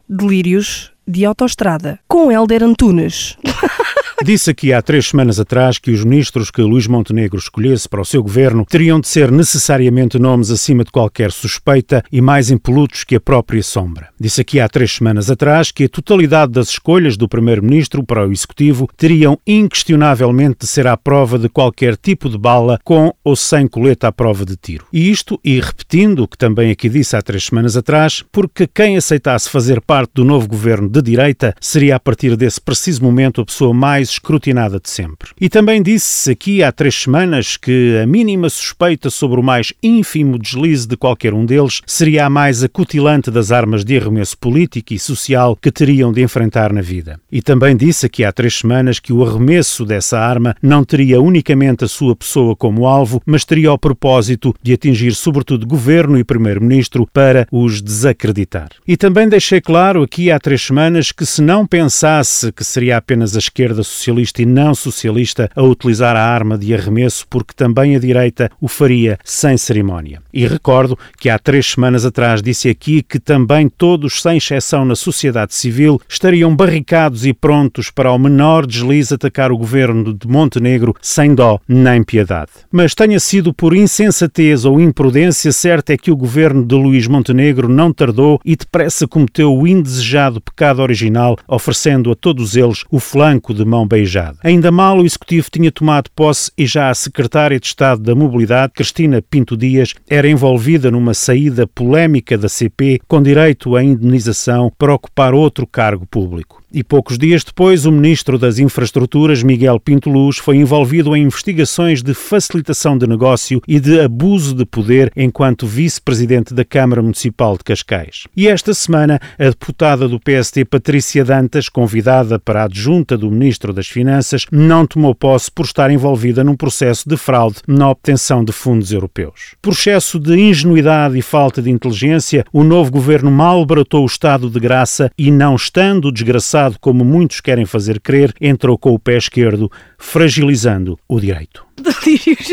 Delírios de autoestrada, com Hélder Antunes. Disse aqui há 3 semanas atrás que os ministros que Luís Montenegro escolhesse para o seu governo teriam de ser necessariamente nomes acima de qualquer suspeita e mais impolutos que a própria sombra. Disse aqui há 3 semanas atrás que a totalidade das escolhas do primeiro-ministro para o executivo teriam inquestionavelmente de ser à prova de qualquer tipo de bala, com ou sem colete à prova de tiro. E isto, e repetindo o que também aqui disse há 3 semanas atrás, porque quem aceitasse fazer parte do novo governo de direita seria a partir desse preciso momento a pessoa mais escrutinada de sempre. E também disse aqui há 3 semanas que a mínima suspeita sobre o mais ínfimo deslize de qualquer um deles seria a mais acutilante das armas de arremesso político e social que teriam de enfrentar na vida. E também disse aqui há 3 semanas que o arremesso dessa arma não teria unicamente a sua pessoa como alvo, mas teria o propósito de atingir sobretudo governo e primeiro-ministro para os desacreditar. E também deixei claro aqui há 3 semanas que se não pensasse que seria apenas a esquerda socialista e não socialista a utilizar a arma de arremesso, porque também a direita o faria sem cerimónia. E recordo que há 3 semanas atrás disse aqui que também todos, sem exceção na sociedade civil, estariam barricados e prontos para ao menor deslize atacar o governo de Montenegro sem dó nem piedade. Mas tenha sido por insensatez ou imprudência, certo é que o governo de Luís Montenegro não tardou e depressa cometeu o indesejado pecado original, oferecendo a todos eles o flanco de mão beijada. Ainda mal o Executivo tinha tomado posse e já a Secretária de Estado da Mobilidade, Cristina Pinto Dias, era envolvida numa saída polémica da CP com direito à indenização para ocupar outro cargo público. E poucos dias depois, o Ministro das Infraestruturas, Miguel Pinto Luz, foi envolvido em investigações de facilitação de negócio e de abuso de poder enquanto Vice-Presidente da Câmara Municipal de Cascais. E esta semana, a deputada do PST, Patrícia Dantas, convidada para a adjunta do Ministro das Finanças, não tomou posse por estar envolvida num processo de fraude na obtenção de fundos europeus. Por excesso de ingenuidade e falta de inteligência, o novo governo malbaratou o estado de graça e, não estando desgraçado como muitos querem fazer crer, entrou com o pé esquerdo, fragilizando o direito. Delírios.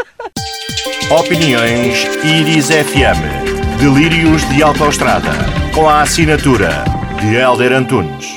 Opiniões Iris FM. Delírios de autoestrada. Com a assinatura de Hélder Antunes.